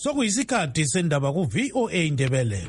Sokuyisikhathi sendaba ku VOA Indebele.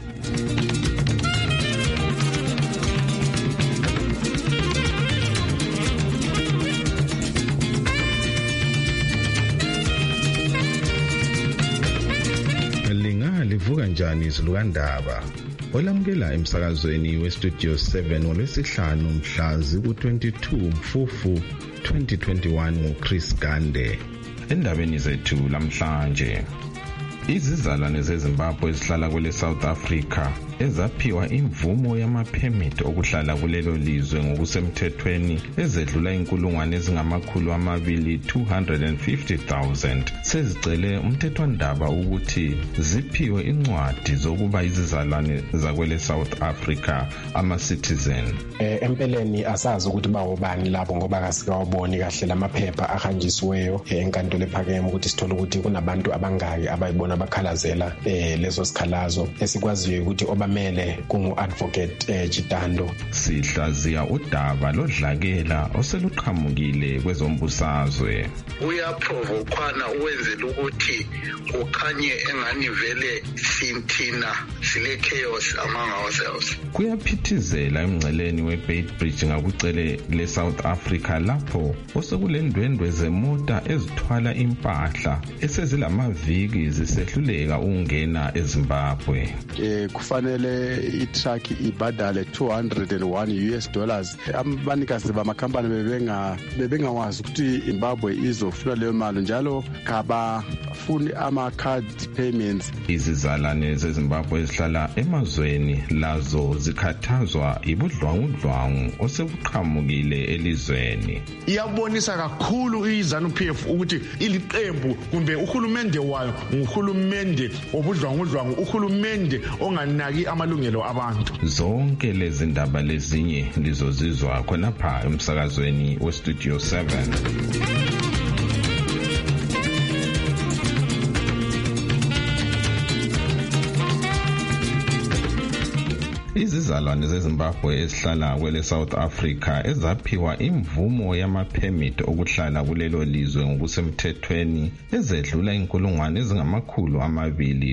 Livuka njani izilukandaba olamukela emsakazweni westudio 7 ngolwesihlanu mhla ziku-22 Mfufu 2021 nguChris Gande. Endabeni zethu lamhlanje, izizalwane zeZimbabwe ezihlala kwele South Africa ezaphiwa imvumo yamaphemiti okuhlala kulelo lizwe ngokusemthethweni ezedlula inkulungwane ezingamakhulu amabili 250,000 sezicele umthethwandaba ukuthi ziphiwe incwadi zokuba izizalwane zakwele South Africa ama-citizen. Empeleni asazi ukuthi bawobani labo ngoba kasikawaboni kahle lamaphepha ahanjisiweyo enkantolo ephakeme ukuthi sithole ukuthi kunabantu abangaki abayibona bakhalazela leso sikhalazo. Esikwaziyo ukuthi mele kungu-advocate Chitando. Sihlaziya udaba lodlakela oseluqhamukile kwezombusazwe. Uyaprovokwana uwenzela ukuthi kukhanye engani vele sinthina sile chaos among ourselves. Kuyaphithizela emngceleni weBeitbridge ngakucele le-South Africa lapho osekulendwendwe zemota ezithwala impahla esezilamaviki zisehluleka ukungena eZimbabwe. Kufanele i-truck ibadale $201. Abanikazi bamakhampani bebengawazi ukuthi Zimbabwe izofuna leyo mali njalo kabafuni ama-card payments. Izizalwane zeZimbabwe ezihlala emazweni lazo zikhathazwa ibudlwangudlwangu osebuqhamukile elizweni. Iyabonisa kakhulu iZANU-PF ukuthi iliqembu kumbe uhulumende wayo nguhulumende obudlwangudlwangu, uhulumende onganaki amalungelo abantu. Zonke lezi ndaba lezinye lizozizwa khonapha emsakazweni westudio 7. Izizalwane zeZimbabwe ezihlala kwele South Africa ezaphiwa imvumo yamaphemiti okuhlala kulelo lizwe ngokusemthethweni ezedlula inkulungwane ezingamakhulu amabili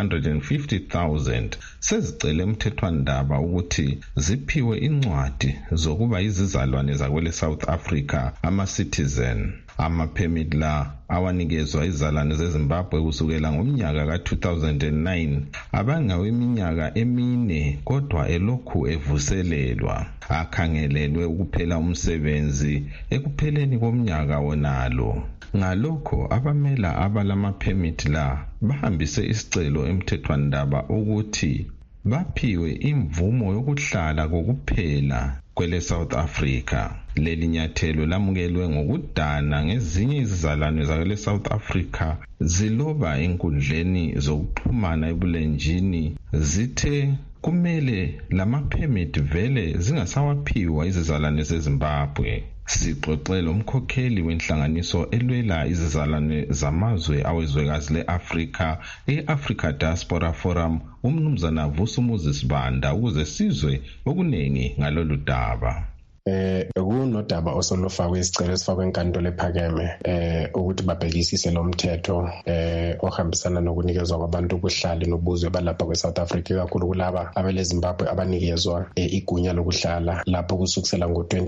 250,000 sezicele umthethwandaba ukuthi ziphiwe incwadi zokuba izizalwane zakwele South Africa ama-citizen. Amaphemiti la awanikezwa izizalwane zeZimbabwe kusukela ngomnyaka ka-2009 abangaweminyaka emine kodwa elokhu evuselelwa. Akhangelelwe ukuphela umsebenzi ekupheleni komnyaka wonalo. Ngalokho abamela abalamaphemiti la bahambise isicelo emthethwandaba ukuthi baphiwe imvumo yokuhlala kokuphela kwele South Africa. Leli nyathelo lamukelwe ngokudana ngezinye izizalwane zakwele South Africa ziloba enkundleni zokuxhumana ebulenjini zithe kumele lamaphemiti vele zingasawaphiwa izizalwane zeZimbabwe. Sixoxele umkhokheli wenhlanganiso elwela izizalwane zamazwe awezwekazi le-Afrika e-Africa Diaspora Forum umnumzana Vusumuzi Sibanda ukuze sizwe okuningi ngalolu daba. Kunodaba osolufakwe isicelo esifakwe enkantolo ephakeme ukuthi babhekisise lo mthetho ohambisana nokunikezwa kwabantu ukuhlala nobuzwe balapha kweSouth Africa kakhulu kulaba abeleZimbabwe abanikezwa igunya lokuhlala lapho kusukela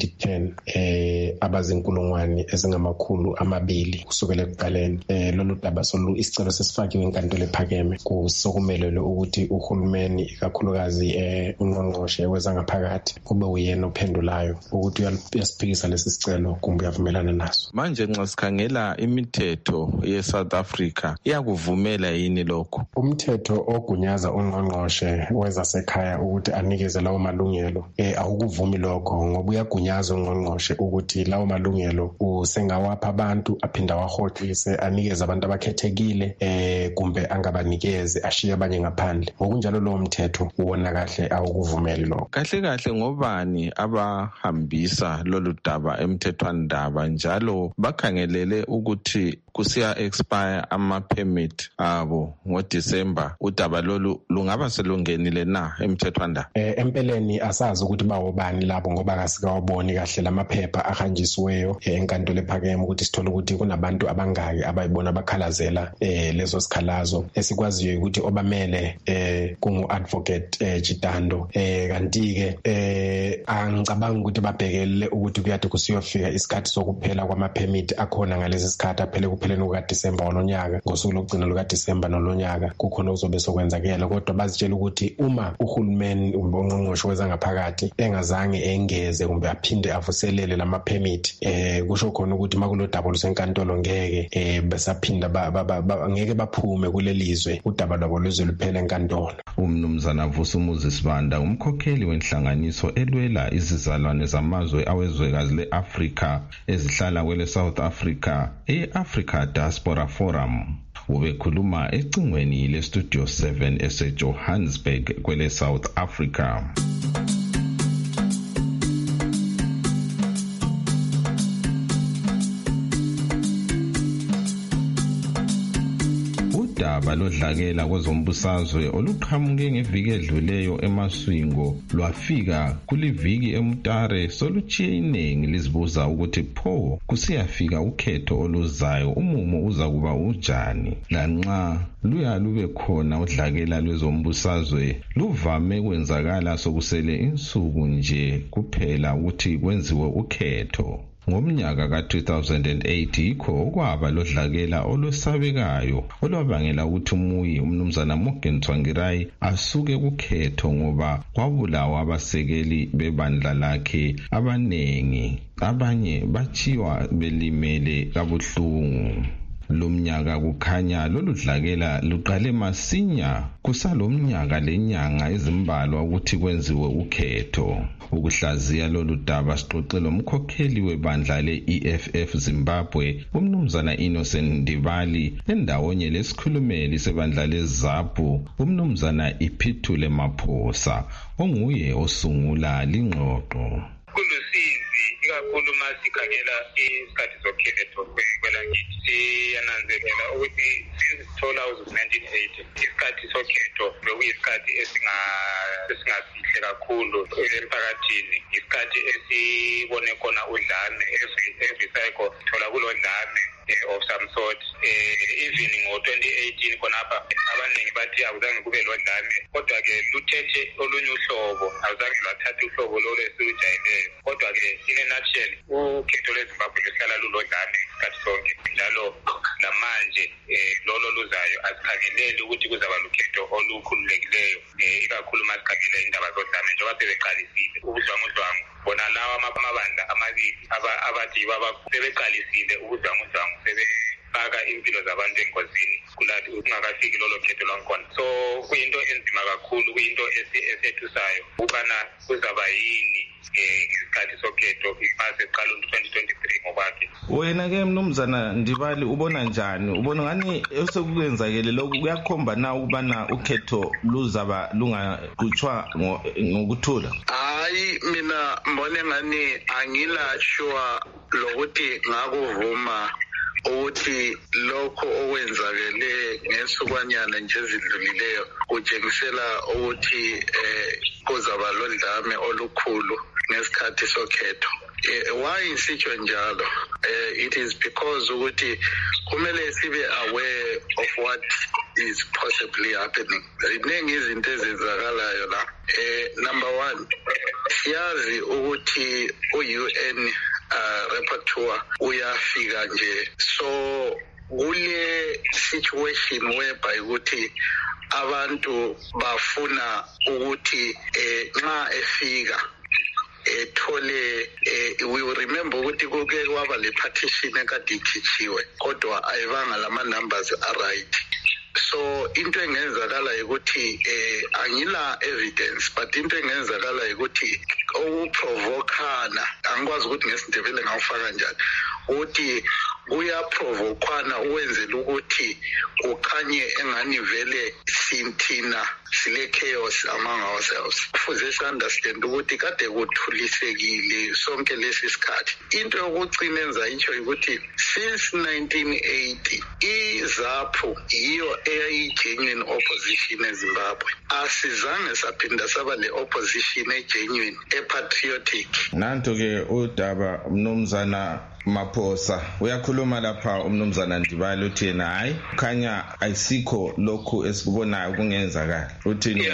ngo-2010 abazinkulungwane ezingamakhulu amabili kusukela ekuqaleni. Lolu daba isicelo sesifakiwe enkantolo ephakeme kusokumelele ukuthi uhulumeni ikakhulukazi ungqongqoshe wezangaphakathi kube uyena ophendulayo ukuthi uyasiphikisa lesi sicelo kumbe uyavumelana naso. Manje nxa sikhangela imithetho ye-South Africa iyakuvumela yini lokho? Umthetho ogunyaza ungqongqoshe wezasekhaya ukuthi anikeze lawo malungelo awukuvumi lokho ngoba uyagunyaza ungqongqoshe ukuthi lawo malungelo usengawapha abantu aphinda wahoxise anikeze abantu abakhethekile kumbe angabanikeze ashiye abanye ngaphandle. Ngokunjalo lowo mthetho uwona kahle awukuvumeli lokho. Kahle ngobani ukuhambisa lolu daba emthethwandaba njalo bakhangelele ukuthi kusiya expire ama-permit abo ngoDisemba. Udaba lolu lungaba selungenile na emthethwandaba? Empeleni asazi ukuthi bawobani labo ngoba kasikawaboni kahle lamaphepha ahanjisiweyo enkantolo ephakeme ukuthi sithole ukuthi kunabantu abangaki abayibona bakhalazela lezo sikhalazo. Esikwaziyo ukuthi obamele kungu-advocate Chitando, kanti-ke angicabanga ukuthi babhekelele ukuthi kuyade kusiyofika isikhathi sokuphela kwama-permit akhona ngalesi sikhathi aphele kupheleni kukaDisemba walonyaka. Ngosuku lokugcina lukaDisemba nolonyaka kukhona okuzobe sokwenzakela, kodwa bazitshela ukuthi uma uhulumeni kumbe ungqongqoshe wezangaphakathi engazange engeze kumbe aphinde avuselele lama-permit, kusho khona ukuthi makulo daba lusenkantolo ngeke besaphinda ngeke baphume kulelizwe, udaba lwabo luze luphele enkantolo. Umnumzana Vusumuzi Sibanda, umkhokheli wenhlanganiso elwela izizalwane zamazwe awezwekazi le-Afrika ezihlala kwele South Africa, e-Africa Diaspora Forum, ubekhuluma ecingweni le-Studio 7 ese-Johannesburg kwele South Africa. Udaba lodlakela kwezombusazwe oluqhamuke ngeviki edluleyo eMaswingo lwafika kuliviki eMutare solutshiye iningi lizibuza ukuthi pho kusiyafika ukhetho oluzayo umumo uza kuba unjani. Lanxa luya lube khona udlakela lwezombusazwe luvame kwenzakala sokusele insuku nje kuphela ukuthi kwenziwe ukhetho. Ngomnyaka ka-2008 yikho okwaba lodlakela olwesabekayo olwabangela ukuthi umuyi umnumzana Morgan Tsvangirai asuke kukhetho ngoba kwabulawa abasekeli bebandla lakhe abanengi, abanye bachiwa belimele kabuhlungu. Lomnyaka kukhanya lolu dlakela luqale masinya kusalomnyaka lenyanga ezimbalwa ukuthi kwenziwe ukhetho. Ukuhlaziya lolu daba sixoxele umkhokheli webandla le-EFF Zimbabwe umnumzana Innocent Ndibali endawonye lesikhulumeli sebandla leZAPU umnumzana Iphithule Maphosa onguye osungula lingxoxo. Ikakhulu masikhangela isikhathi zokhetho kwelakithi siyananzelela ukuthi since 1980 isikhathi sokhetho bekuyisikhathi esingasihle kakhulu emphakathini, isikhathi esibone khona udlame every cycle thola kulo dlame of some sort. Even ngo-2018 khonapha abaningi bathi akuzange kube lo dlame, kodwa-ke luthethe olunye uhlobo, akuzange lwathatha uhlobo lolo esilujayeleyo. Kodwa-ke in a nutshell ukhetho lweZimbabwe luhlala lulo dlame isikhathi sonke, njalo namanje lolo luzayo asikhangeleli ukuthi kuzaba lukhetho olukhululekileyo, ikakhulu masikhangela indaba zodlame njengoba sebeqalisile ubudlwangudlwangu. Bona lawa amabandla amabili abathi sebeqalisile ubudlwangudlwangu sebefaka impilo zabantu engozini kulathi ungakafiki lolo khetho lwakhona. So kuyinto enzima kakhulu, kuyinto esethusayo ukubana kuzaba yini ngesikhathi sokhetho maseqala 2023 ngokwakhe. Wena-ke mnumzana Ndibali ubona njani? Ubona ngani esekwenzakele lokhu kuyakhomba na ukubana ukhetho luzaba lungaqhutshwa ngokuthula? Hayi, mina mbone ngani angila sure lokuthi ngakuvuma ukuthi lokho okwenzakele ngesukwanyana nje ezidlulileyo kutshengisela ukuthi kuzaba lodlame olukhulu ngesikhathi sokhetho. Why isitsho njalo? It is because ukuthi kumele sibe aware of what is possibly happening. Ziningi izinto ezenzakalayo la. Number one, siyazi ukuthi u-UN rapporteur uyafika nje, so kule situation whereby ukuthi abantu bafuna ukuthi nxa efika ethole we will remember ukuthi kuke kwaba le partition ekade ikhitshiwe kodwa ayivanga lama numbers right. So into engenzakala ukuthi angila evidence, but into engenzakala ukuthi ukuprovokana, angikwazi ukuthi ngesindebele ngawufaka njani, ukuthi kuyaprovokwana ukwenzela ukuthi kukhanye engani vele sinthina sile chaos among ourselves. Kufuze si-understand ukuthi kade kuthulisekile sonke lesi sikhathi. Into yokugcina enza itsho ukuthi since 1980 iZAPU yiyo eyayi-genuine opposition eZimbabwe. Asizange saphinda saba le-opposition e-genuine, e-patriotic. Nanto-ke udaba Mnumzana Maphosa uyakhuluma lapha uMnumzana Ndibali uthi yena hayi khanya ayisikho lokhu esikubonayo kungenzakala. Uthini?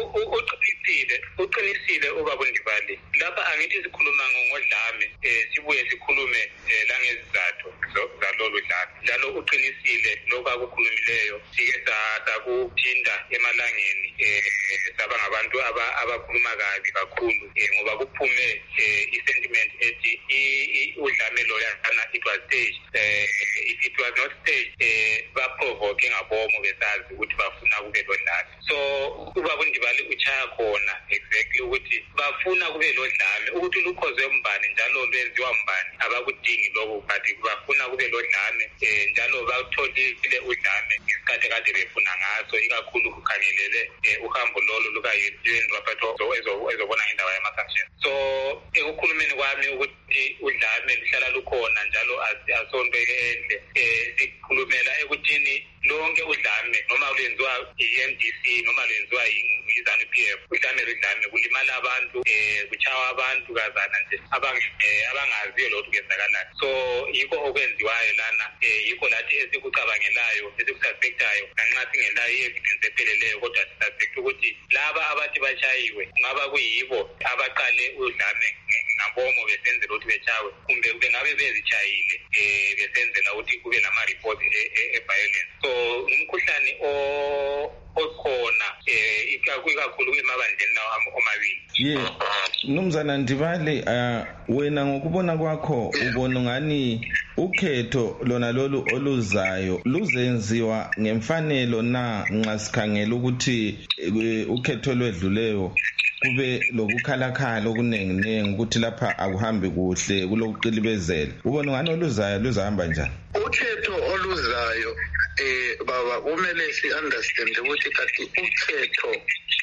Uqinisile ubaba Ndibali. Lapha angithi sikhuluma ngodlame, sibuye sikhulume langezizathu zalolu dlame. Njalo uqinisile lokho akukhulumileyo sike sakuphinda emalangeni saba ngabantu abakhuluma kabi kakhulu ngoba kuphume i-sentiment ethi udlame lo yana it was staged. If it was not staged baprovoke ngabomo besazi ukuthi bafuna kube lo dlame. So ubaba Ndibali uchaya khona exactly ukuthi bafuna kube lo dlame ukuthi lukhozwe mbani njalo lwenziwa mbani abakudingi lokho but bafuna kube lo dlame njalo batholile udlame ngesikhathi kade befuna ngaso ikakhulu kukhangelele uhambo lolo luka-UN rapporteur ezobona ngendaba yama-sanctions. So ekukhulumeni kwami ukuthi udlame luhlala lukhona njalo asontweke endle sikhulumela ekuthini lonke udlame noma lwenziwa i-MDC noma lwenziwa i-ZANU-PF udlame kulimala abantu kuchawa abantu kazana nje abangaziyo lokho kwenzakalayo. So yikho okwenziwayo lana yikho lathi esikucabangelayo esikususpectayo nganxa singelayo i-evidence epheleleyo kodwa sisuspect ukuthi laba abathi bachayiwe kungaba kuyibo abaqale udlame ngabomo besenzela ukuthi bechawe kumbe bengabe bezichayile besenzela ukuthi kube nama-report e-violence. So umkhuhlane okhona ikakhulu emabandleni lawo omabili. Mnumzana Ndibali, wena ngokubona kwakho ubona ngani ukhetho lona lolu oluzayo luzenziwa ngemfanelo na nxa sikhangela ukuthi ukhetho lwedluleyo kube lokukhalakhala okunenginengi ukuthi lapha akuhambi kuhle kulokuqilibezela? Ubona ngani oluzayo luzahamba njani? Ukhetho oluzayo baba kumele si-understand ukuthi kathi ukhetho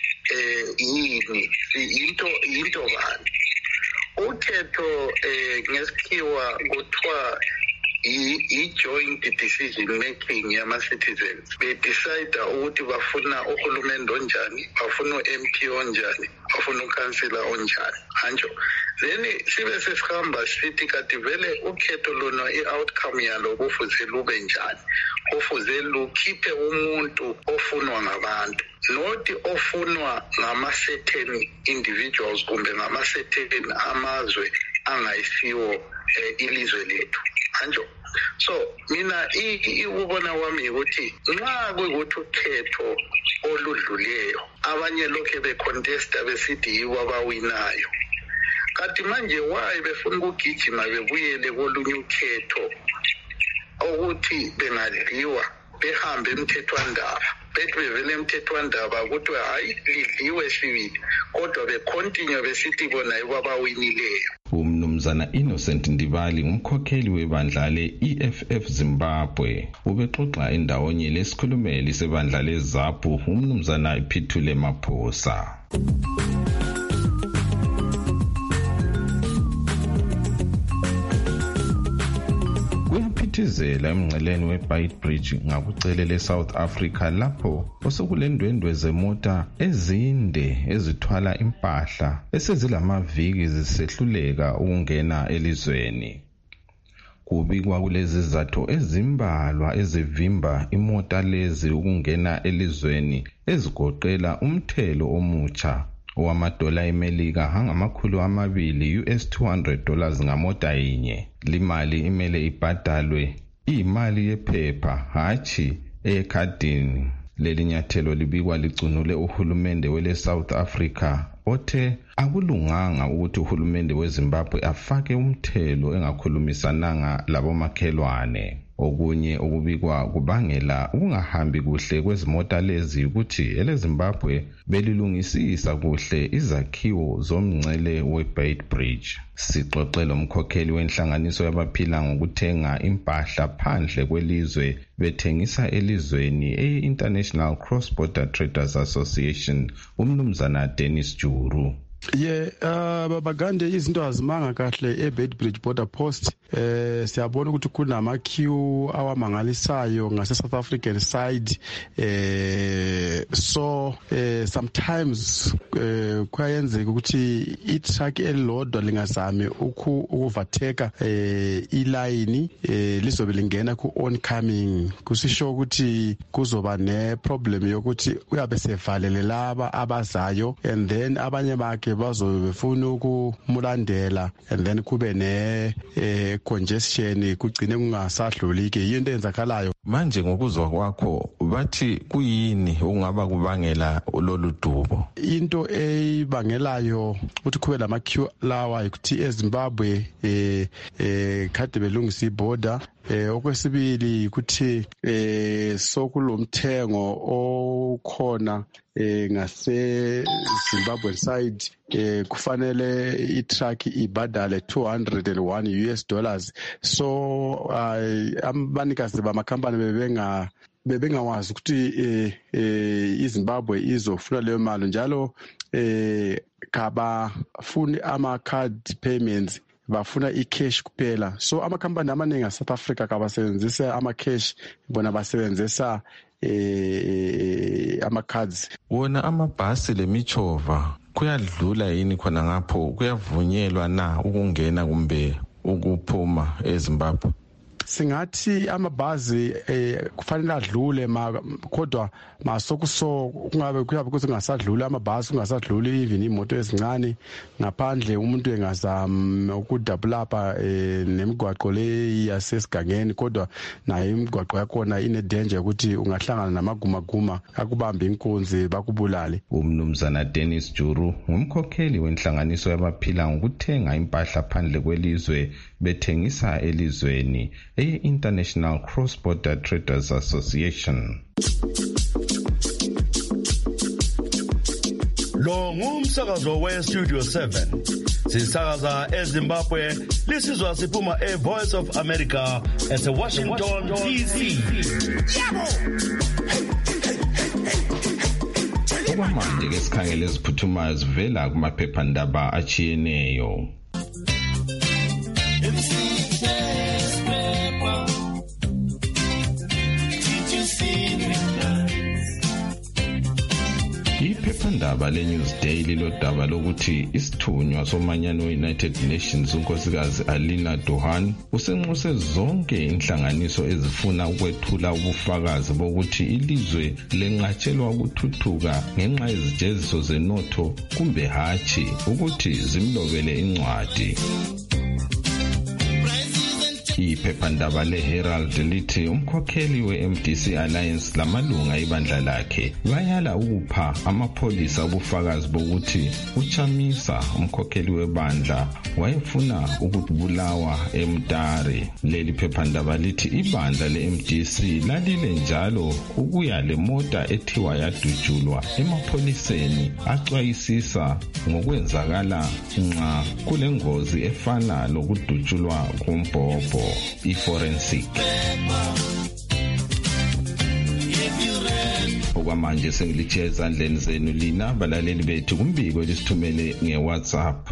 yini into bani. Ukhetho ngesikhiwa kuthiwa i-joint decision making yama-citizens. Bedecide ukuthi bafuna uhulumende onjani, bafuna u-MP onjani, bafuna ukhansila onjani. Hanjo then sibe sesihamba sithi kati vele ukhetho lona i-outcome yalo kufuze lube njani, kufuze lukhiphe umuntu ofunwa ngabantu, not ofunwa ngama-certain individuals kumbe ngama-certain amazwe angayisiwo ilizwe lethu. Hanjo so mina ukubona kwami ukuthi nxa kuyikuthi ukhetho oludluleyo abanye lokhe becontesta besithi yibo abawinayo, kanti manje wayi befuna ukugijima bebuyele kolunye ukhetho ukuthi bengadliwa behambe emthethwandaba bethi bevele emthethwandaba ukuthi hayi lidliwe sibili kodwa becontinue besithi bona yibo abawinileyo. Umnumzana Innocent Ndibali ngumkhokheli webandla le-EFF Zimbabwe ubexoxa endawonye lesikhulumeli sebandla leZAPU uMnumzana Iphithule Maphosa. Kuyaphithizela emngceleni weBeitbridge ngakucele leSouth Africa lapho osekulendwendwe zemota ezinde ezithwala impahla esezilamaviki zisehluleka ukungena elizweni. Kubikwa kulezi zizathu ezimbalwa ezivimba imota lezi ukungena elizweni ezigoqela umthelo omutsha owamadola eMelika angama-200 US$200 ngamota yinye. Limali imele ibhadalwe iyimali yephepha hatshi ekhadini. Leli nyathelo libikwa licunule uhulumende wele South Africa othe akulunganga ukuthi uhulumende weZimbabwe afake umthelo engakhulumisananga labomakhelwane. Okunye okubikwa kubangela ukungahambi kuhle kwezimota lezi ukuthi eleZimbabwe belilungisisa kuhle izakhiwo zomngcele weBeitbridge. Sixoxela umkhokheli wenhlanganiso yabaphila ngokuthenga impahla phandle kwelizwe bethengisa elizweni e-International Cross Border Traders Association, umnumzana Dennis Juru. Babagande izinto azimanga kahle eBeitbridge border post. Siyabona ukuthi kunama queue awamangalisayo ngase South African side. So sometimes kuyenzeka ukuthi itruck elilodwa lingazami ukuvateka iline lizobe lingena ku oncoming, kusisho ukuthi kuzoba ne problem yokuthi uyabe sevalele laba abazayo and then abanye bakhe bazobe befuna ukumulandela and then kube ne congestion kugcine kungasadluli ke into enzakalayo. Manje ngokuzwa kwakho bathi kuyini ungaba kubangela lolu dubo? Into eyibangelayo ukuthi kube lama queue lawa ukuthi eZimbabwe kade belungisa iborder. Okwesibili ukuthi sokulomthengo okhona ngase Zimbabwe side kufanele itruck ibadale $201. So abanikazi bamakhampani bebengawazi ukuthi iZimbabwe izofuna leyo mali njalo kabafuni ama-card payments, bafuna i-cash kuphela. So amakhampani amaningi eSouth Africa kabasebenzisa ama-cash, bona basebenzisa ama-cards. Wona amabhasi lemichova kuyadlula yini khona ngapho? Kuyavunyelwa na ukungena kumbe ukuphuma eZimbabwe? Singathi amabhazi kufanele adlule kodwa masokuso kungabe kuzingasadluli amabhasi, kungasadluli even imoto ezincane ngaphandle umuntu engazama ukudabulapa nemigwaqo le yasesigangeni, kodwa nayo imigwaqo yakhona ine danger ukuthi ungahlangana namagumaguma akubambe inkunzi bakubulale. Umnumzana Dennis Juru ngumkhokheli wenhlanganiso yabaphila ngokuthenga impahla phandle kwelizwe bethengisa elizweni e-International Cross Border Traders Association. Lo ngumsakazo we-Studio 7. Sisakaza eZimbabwe, lisizwa siphuma e-Voice of America ese-Washington, D.C. Okwamanje ke sikhangele eziphuthumayo zivela kumaphephandaba achiyeneyo. Iphephandaba leNewsday lilodaba lokuthi isithunywa somanyano we-United Nations unkosikazi Alina Duhan usenxuse zonke inhlanganiso ezifuna ukwethula ubufakazi bokuthi ilizwe lenqatshelwa ukuthuthuka ngenxa yezijeziso zenotho kumbe hatshi ukuthi zimlobele incwadi. Iphephandaba leHerald lithi umkhokheli we-MDC Alliance lamalunga ibandla lakhe bayala ukupha amapholisa ubufakazi bokuthi uChamisa umkhokheli webandla wayefuna ukubulawa eMtare. Leli phephandaba lithi ibandla le-MDC lalile njalo ukuya lemota ethiwa yadutshulwa emapholiseni axwayisisa ngokwenzakala nxa kulengozi efana lokudutshulwa kumbhobho. I-forensic. Okwamanje sengilitshe ezandleni zenu lina balaleli bethu kumbiko lisithumele nge-WhatsApp.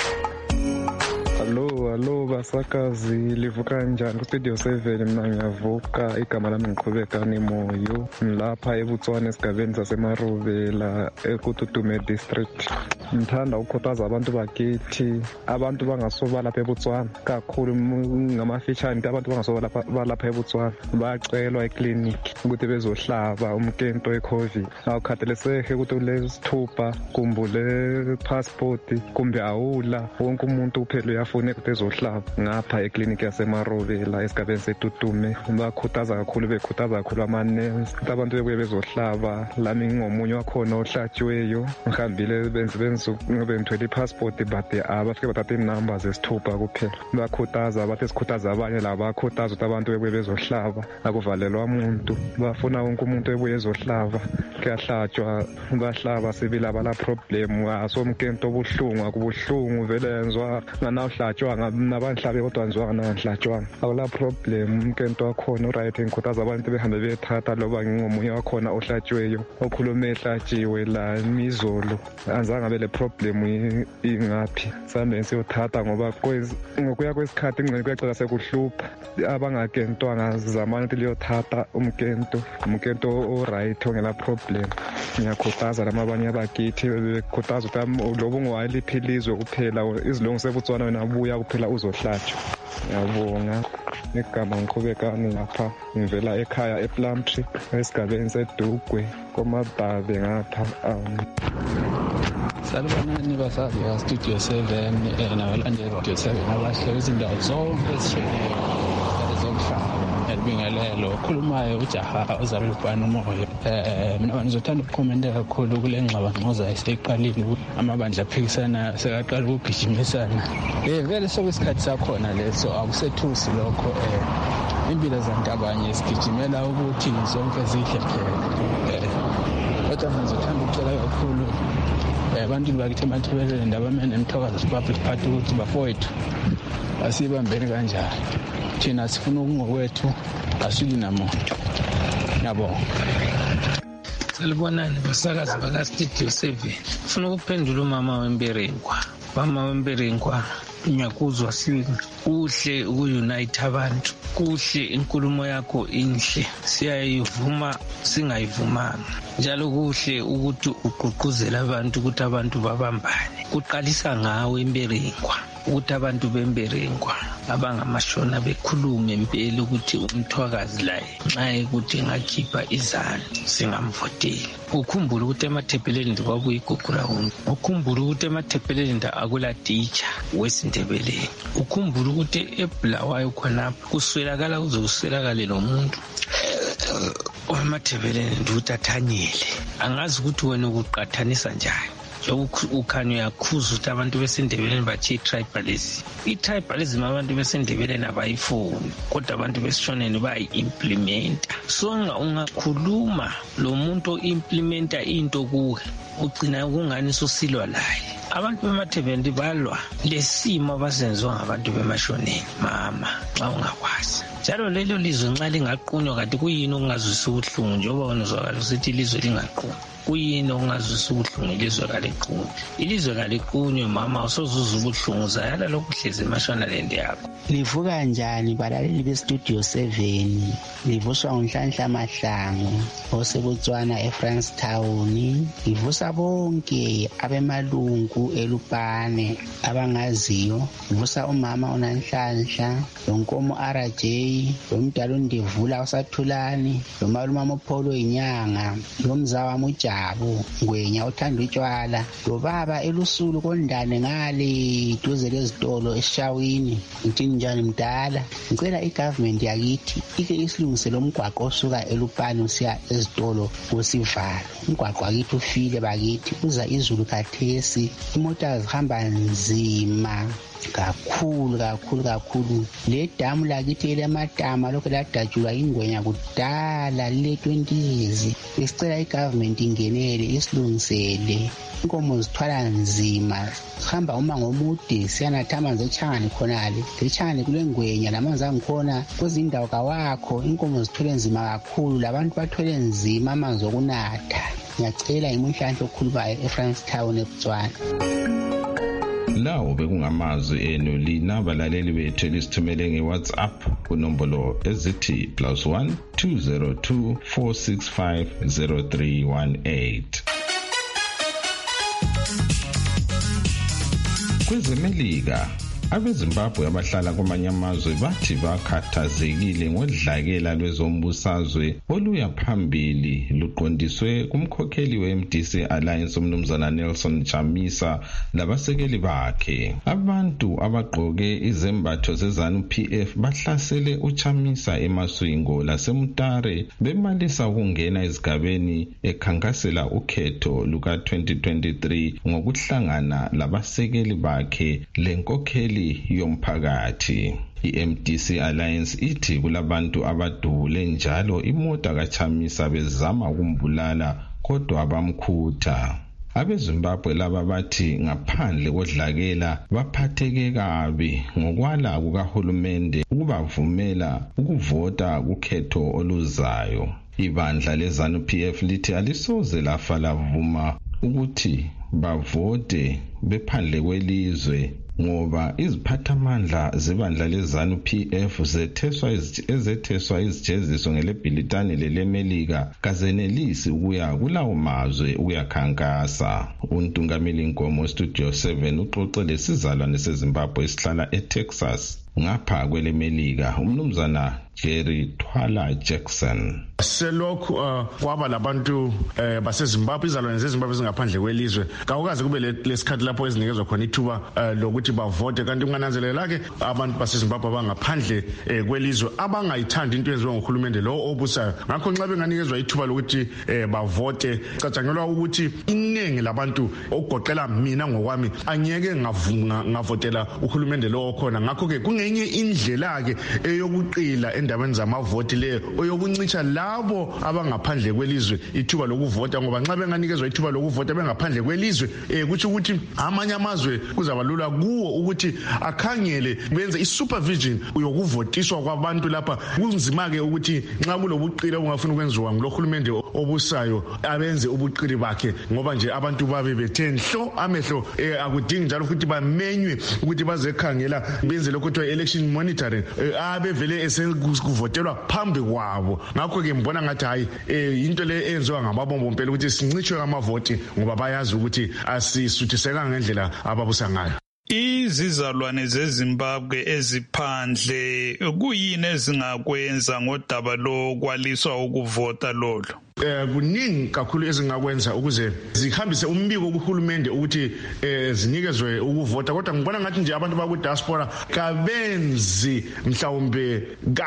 Hello basakazi, livuka njani ku-Studio 7? Mina ngiyavuka, igama lami ngiqhubeka Nemoyo, ngilapha eBotswana esigabeni saseMarubela eKututume district. Ngithanda ukukhuthaza abantu bakithi, abantu bangasoba lapha eBotswana kakhulu ngamafitshane, abantu bangasoba lapha eBotswana bayacelwa ekliniki ukuthi bezohlaba umkento weCovid. Awukhathaliseki ukuthi ulesithupha kumbe ule passport kumbe awula, wonke umuntu uphela uyafuna ukuthi bezohlaba ngapha eklinikhi yaseMarobe la esigabeni seTutume. Bakhuthaza kakhulu ama-nurse abantu bebuye bezohlaba. Lami ngomunye wakhona ohlatshiweyo ngihambile bengithwele i-passport but abafike bathatha inamba zesithupha kuphela. Bakhuthaza bathi sikhuthaza abanye la bakhuthaza ukuthi abantu bebuye bezohlaba akuvalelwa umuntu. Bafuna wonke umuntu ebuye ezohlaba kuyahlatshwa bahlaba sibila bala problem asomkento obuhlungu akubuhlungu vele yenzwa nganawuhlatshwa nabanhlabe kodwa nzwa nganahlatshwa awula problem umkento wakhona right ngikhuthaza abantu behambe bethatha loba ngingomunye wakhona ohlatshiweyo okhulume ehlatshiwe la imizolo anzange bele problem ingaphi sambe siyothatha ngoba ngokuya kwesikhathi ingcene kuyacela sekuhlupha abangakentwanga zamana ukuthi liyothatha umkento o-right ongela problem. Ngiyakhuthaza lamabanye abakithi bekhuthaza ukuthi lobo ngowaliphilizwe kuphela izilungu seBotswana wena buya kuphela uzohlatshwa. Ngiyabonga igama ngiqhubekani lapha ngivela ekhaya ePlumtree esigabeni seDugwe koMababe ngapha. Salubonani basazi ya Studio 7 nabalandeli ba Studio 7 abahleli izindawo zonke ezishiyeneyo zomhlaba. Elibingelelo ukhulumayo uJaha ozalubhana umoya. Mina ngizothanda ukukhomenta kakhulu kule ngxabangxoza eseqalile amabandla aphikisana sekaqala ukugijimisana. Vele sokwesikhathi sakhona leso akusethusi lokho impilo zantu abanye sigijimela ukuthi zonke zihle phela. Kodwa ngizothanda ukucela kakhulu abantu bakithi emathebeleni ndabamene emthokazi public party ukuthi bafowethu asibambeni kanjani. Thina sifuna ngokwethu asili namuntu. Yabonga. Salibonani basakazi baka Studio 7. Ufuna ukuphendula umama weMberengwa. Mama weMberengwa ngiyakuzwa kuhle ukunite abantu. Kuhle inkulumo yakho inhle. Siyayivuma singayivumanga. Njalo kuhle ukuthi uqhuquzela abantu ukuthi abantu babambane. Kuqalisa ngawe eMberengwa. Ukuthi abantu beMberengwa abangamashona bekhulume impela ukuthi umthwakazi la nxa ukuthi ngakhipha izandla singamvoteli. Ukhumbula ukuthi emathepeleni kwabuye igugula wonke. Ukhumbula ukuthi emathepeleni akula teacher wesindebeleni. Ukhumbula ukuthi eBulawayo khonapha kuswelakala uzoswelakala nomuntu emathepeleni ndutathanyele. Angazi ukuthi wena ukuqathanisa njani. Ukhanya uyakhuza ukuthi abantu besindebeleni bathi i-tribalism. I-tribalism abantu besindebeleni abayifuni kodwa abantu besishoneni bayi-implementa. So ungakhuluma lo muntu o-implementa into kuwe ugcina kungani susilwa laye. Abantu bemathebeleni balwa lesimo abasenziwa ngabantu bemashoneni mama xa ungakwazi. Njalo lelo lizwe nxa lingaqunywa kanti kuyini okungazwisa ubuhlungu njengoba wena uzwakala usithi ilizwe lingaqunywa. Kuyini okungazwisa ubuhlungu ilizwe kaliqunywe. Ilizwe kaliqunywe mama usozuza ubuhlungu zayala lokuhlezi emashonaland yakho. Livuka kanjani balaleli beStudio 7? Livuswa nguNhlanhla Mahlangu oseBotswana eFrancetown. Livusa bonke abemalungu eLupane abangaziyo. Livusa umama uNanhlanhla, lonkomo RJ, lomdala uNdevula uSathulani, lomalumama uPholo Inyanga, lomzawa uJabu Ngwenya uthanda utshwala, lobaba elusulu kondane ngale duze lezitolo eShawini. Ngithini njani mdala? Ngicela igovernment yakithi ike isilungisele umgwaqo osuka eLupane usiya ezitolo kusivalo. Umgwaqo wakithi ufile bakithi kuza izulu kathesi, imota zihamba nzima kakhulu. Le damu lakithi elematama lokho ladatshulwa ingwenya kudala le 20 years. Besicela igovernment ingenele isilungisele. Inkomo zithwala nzima sihamba umango omude siyanatha amanzi eChangani khonale. eChangani kule ngwenya lamanzi angikhona kwezindawo kawakho. Inkomo zithwele nzima kakhulu labantu bathwele nzima amanzi okunatha. Ngiyacela imuNhlanhla okhulumayo eFrancetown eBotswana. Lawo bekungamazwi enu lina balaleli bethu elisithumele ngeWhatsApp kunombolo ezithi +1 202 465 0318. KwezeMelika abeZimbabwe abahlala kwamanye amazwe bathi bakhathazekile ngodlakela lwezombusazwe oluya phambili luqondiswe kumkhokheli we-MDC Alliance umnumzana Nelson Chamisa labasekeli bakhe. Abantu abagqoke izembatho zeZANU-PF bahlasele uChamisa eMaswingo laseMutare bemalisa ukungena ezigabeni ekhankasela ukhetho luka 2023 ngokuhlangana labasekeli bakhe lenkokheli yomphakathi. I-MDC Alliance ithi kulabantu abadule njalo imota kaChamisa bezama ukumbulala kodwa bamkhutha. AbeZimbabwe laba bathi ngaphandle kodlakela baphatheke kabi ngokwala kukahulumende ukubavumela ukuvota kukhetho oluzayo. Ibandla leZANU-PF lithi alisoze lafa lavuma ukuthi bavote bephandle kwelizwe ngoba iziphathamandla zebandla leZANU-PF ezetheswa izijeziso ngelebhilitani lelemelika kazenelisi ukuya kulawo mazwe ukuyakhankasa. Untungameli Nkomo Studio 7 uxoxe lesizalwane seZimbabwe esihlala eTexas ngapha kwelemelika umnumzana Jerry Twala Jackson. Selokhu kwaba labantu baseZimbabwe izalwane zeZimbabwe ezingaphandle kwelizwe kawukaze kube lesikhathi lapho ezinikezwa khona ithuba lokuthi bavote, kanti ungananzelela ke abantu baseZimbabwe abangaphandle kwelizwe abangayithandi into eyenziwa ngohulumende lo obusayo. Ngakho nxa benganikezwa ithuba lokuthi bavote catshangelwa ukuthi iningi labantu okugoqela mina ngokwami angeke ngavotela uhulumende lo okhona. Ngakho ke kungenye indlela ke eyokuqila endabeni zamavoti leyo oyokuncitsha labo abangaphandle kwelizwe ithuba lokuvota, ngoba nxa benganikezwa ithuba lokuvota bengaphandle kwelizwe kuthi ukuthi amanye amazwe kuzabalula kuwo ukuthi akhangele benze isupervision yokuvotiswa kwabantu lapha. Kunzima ke ukuthi nxa kulobuqili ongafuna ukwenziwa ngulohulumende obusayo abenze ubuqili bakhe, ngoba nje abantu babe bethe nhlo amehlo. Akudingi njalo futhi bamenywe ukuthi bazekhangela benze lokho kuthiwa election monitoring abevele kuvotelwa phambi kwabo. Ngakho ke mbona ngathi hayi into le enziwa ngamabombo mpela ukuthi sincitshwe amavoti ngoba bayazi ukuthi asisuthiseka ngendlela ababusa ngayo. Izizalwane zeZimbabwe eziphandle kuyini ezingakwenza ngodaba lokwaliswa ukuvota lolo? Kuningi kakhulu ezingakwenza ukuze zihambise umbiko kuhulumende ukuthi zinikezwe ukuvota, kodwa ngibona ngathi nje abantu bakudiaspora kabenzi mhlawumbe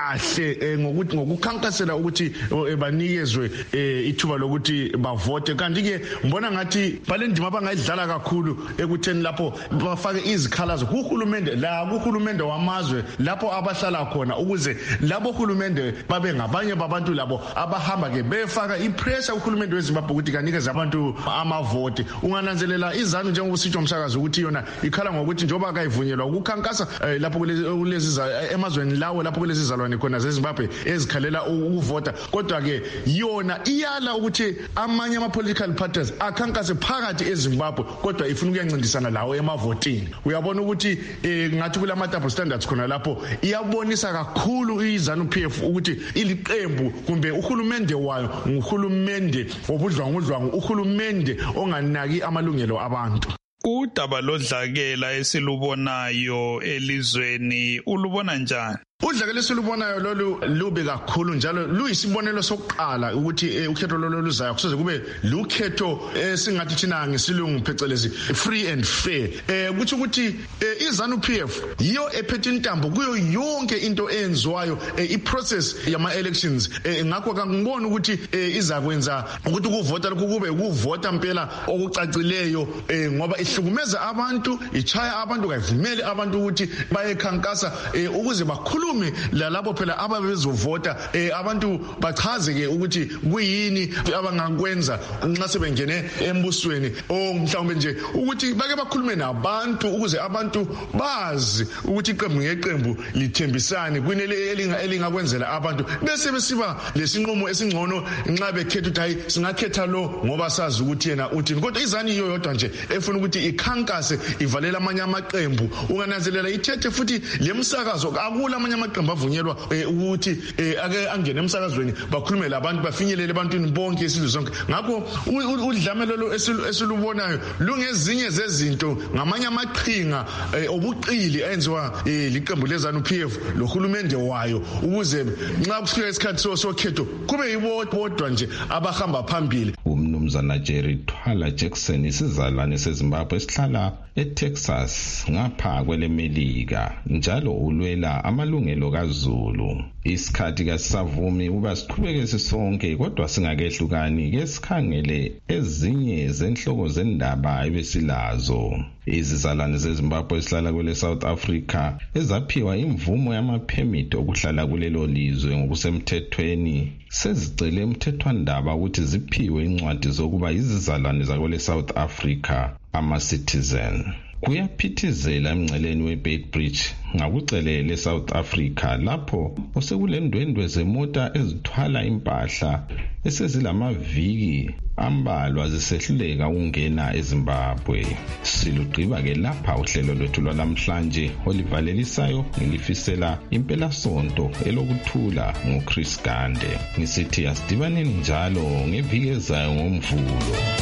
kahle ngokukhankasela ukuthi banikezwe ithuba lokuthi bavote. Kanti ke ngibona ngathi balendima abangayidlala kakhulu ekutheni lapho bafake izikhalazo kuhulumende kuhulumende wamazwe lapho abahlala khona, ukuze labo hulumende babe ngabanye babantu labo abahamba ke befaka ipressure kuhulumende weZimbabwe ukuthi kanikeze abantu amavoti. Ungananzelela iZANU njengoba usitsho umsakazi ukuthi yona ikhala ngokuthi njoba kayivunyelwa ukukhankasa lapho kulezi emazweni lawo lapho kulezi zalwane khona zeZimbabwe ezikhalela ukuvota, kodwa ke yona iyala ukuthi amanye ama-political parties akhankase phakathi eZimbabwe kodwa ifuna ukuyancindisana lawo emavotini. Uyabona ukuthi ngathi kulama double standards khona lapho iyabonisa kakhulu iZANU-PF ukuthi iliqembu kumbe uhulumende wayo uhulumende wobudlwangudlwangu, uhulumende onganaki amalungelo abantu. Udaba lodlakela esilubonayo elizweni ulubona njani? Udlakela esilubonayo lolu lubi kakhulu njalo luyisibonelo sokuqala ukuthi ukhetho lolu luzayo kusoze kube lukhetho singathi thina ngesilungu phecelezi free and fair. Kuthi ukuthi iZANU-PF yiyo ephethe intambo kuyo yonke into eyenziwayo iprocess yama elections. Ngakho ngibona ukuthi izakwenza ukuthi ukuvota lokhu kube ukuvota impela okucacileyo, ngoba ihlukumeza abantu, ichaya abantu, kayivumeli abantu ukuthi bayekhankasa ukuze bakhulu lalabo phela ababezovota. Abantu bachaze ke ukuthi kuyini abangakwenza nxa sebengene embusweni, mhlawumbe nje ukuthi bake bakhulume nabantu ukuze abantu bazi ukuthi iqembu ngeqembu lithembisane kwinele elingakwenzela abantu, bese besiba lesinqumo esingcono nxa bekhetha ukuthi hayi singakhetha lo ngoba sazi ukuthi yena uthini. Kodwa iZANU iyo yodwa nje efuna ukuthi ikhankase ivalela amanye amaqembu. Ungananzelela ithethe futhi lemsakazo akula amanye amaqembu avunyelwa ukuthi ake angene emsakazweni bakhulume labantu bafinyelele ebantwini bonke isizwe sonke. Ngakho udlamelo esilubonayo lungezinye zezinto ngamanye amaqhinga obuqili enziwa liqembu lezanu PF lohulumende wayo ukuze nxa kufika isikhathi sokhetho kube yibodwa nje abahamba phambili. Umnumzana Jerry Thwala Jackson isizalwane seZimbabwe esihlala eTexas ngapha kwelemelika njalo ulwela amalungelo kaZulu. Isikhathi kasavumi uba siqhubeke sisonke kodwa singakehlukani ke sikhangele ezinye zenhloko zendaba ebesilazo. Izizalwane zeZimbabwe esihlala kwele South Africa ezaphiwa imvumo yamaphemiti okuhlala kulelo lizwe ngokusemthethweni sezicele umthethwandaba ukuthi ziphiwe incwadi zokuba izizalwane zakwele South Africa ama-citizen. Kuyaphithizela emngceleni weBeitbridge ngakucelele South Africa lapho osekulendwendwe zemota ezithwala impahla esezilamaviki ambalwa zisehluleka ukungena eZimbabwe. Silugqiba ke lapha uhlelo lwethu lwalamhlanje olivalelisayo ngilifisela impela sonto elokuthula ngoChris Gande. Ngisithi asidibaneni njalo ngeviki ezayo ngoMvulo.